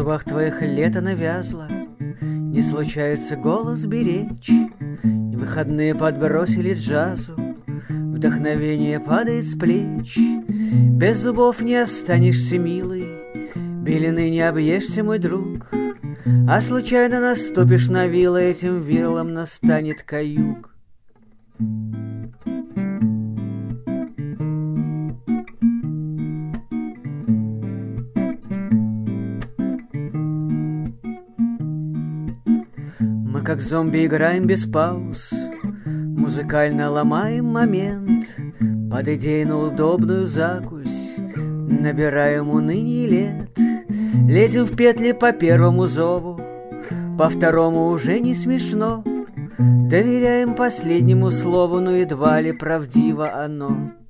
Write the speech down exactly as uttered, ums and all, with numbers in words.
губах твоих лето навязло, не случается голос беречь. И выходные подбросили джазу, вдохновение падает с плеч. Без зубов не останешься, милый, белины не объешься, мой друг. А случайно наступишь на вилы, этим вирлом настанет каюк. Мы как зомби играем без пауз, музыкально ломаем момент, под идейно удобную закусь набираем уныние лет. Лезем в петли по первому зову, по второму уже не смешно. Доверяем последнему слову, но едва ли правдиво оно.